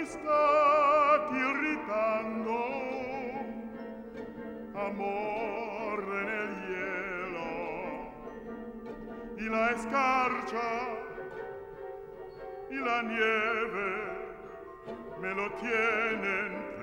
está irritando, amor en el hielo, y la escarcha y la nieve me lo tienen